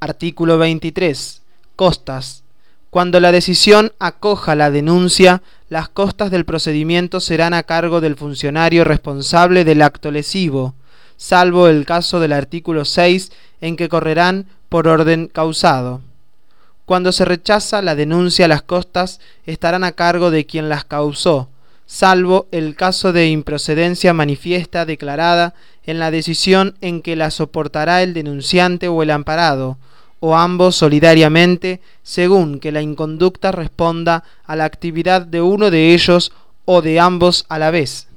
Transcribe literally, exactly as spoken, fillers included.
Artículo veintitrés. Costas. Cuando la decisión acoja la denuncia, las costas del procedimiento serán a cargo del funcionario responsable del acto lesivo, salvo el caso del artículo seis, en que correrán por orden causado. Cuando se rechaza la denuncia, las costas estarán a cargo de quien las causó, salvo el caso de improcedencia manifiesta declarada en la decisión en que la soportará el denunciante o el amparado, o ambos solidariamente, según que la inconducta responda a la actividad de uno de ellos o de ambos a la vez.